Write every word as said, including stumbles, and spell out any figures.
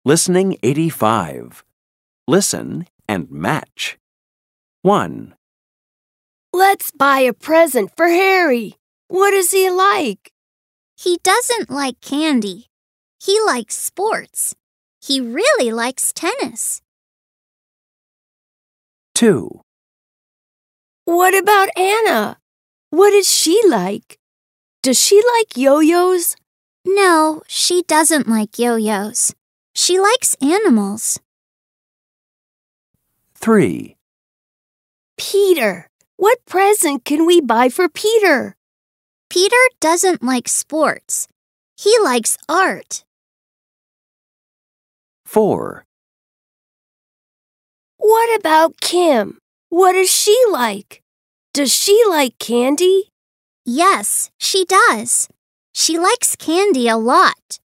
Listening eighty-five. Listen and match. one. Let's buy a present for Harry. What is he like? He doesn't like candy. He likes sports. He really likes tennis. two. What about Anna? What is she like? Does she like yo-yos? No, she doesn't like yo-yos. She likes animals. three. Peter, what present can we buy for Peter? Peter doesn't like sports. He likes art. four. What about Kim? What is she like? Does she like candy? Yes, she does. She likes candy a lot.